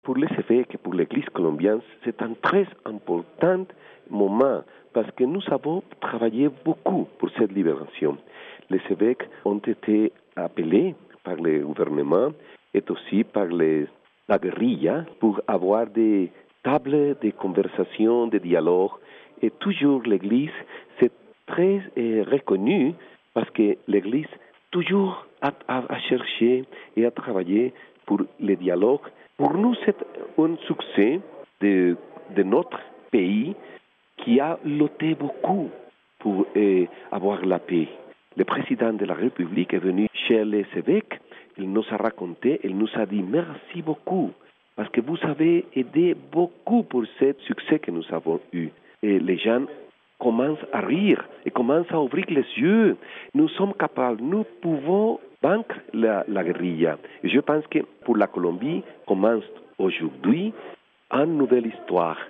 pour les évêques et pour l'Église colombienne, c'est un très important moment parce que nous avons travaillé beaucoup pour cette libération. Les évêques ont été appelés par le gouvernement et aussi par la guérilla pour avoir des tables de conversation, de dialogue. Et toujours l'Église, c'est très reconnu parce que l'Église toujours a cherché et a travaillé pour le dialogue. Pour nous, c'est un succès de notre pays qui a lutté beaucoup pour avoir la paix. Le président de la République est venu chez les évêques, il nous a raconté, il nous a dit merci beaucoup, parce que vous avez aidé beaucoup pour ce succès que nous avons eu. Et les gens commencent à rire et commencent à ouvrir les yeux. Nous sommes capables, nous pouvons vaincre la guérilla. Et je pense que pour la Colombie commence aujourd'hui une nouvelle histoire.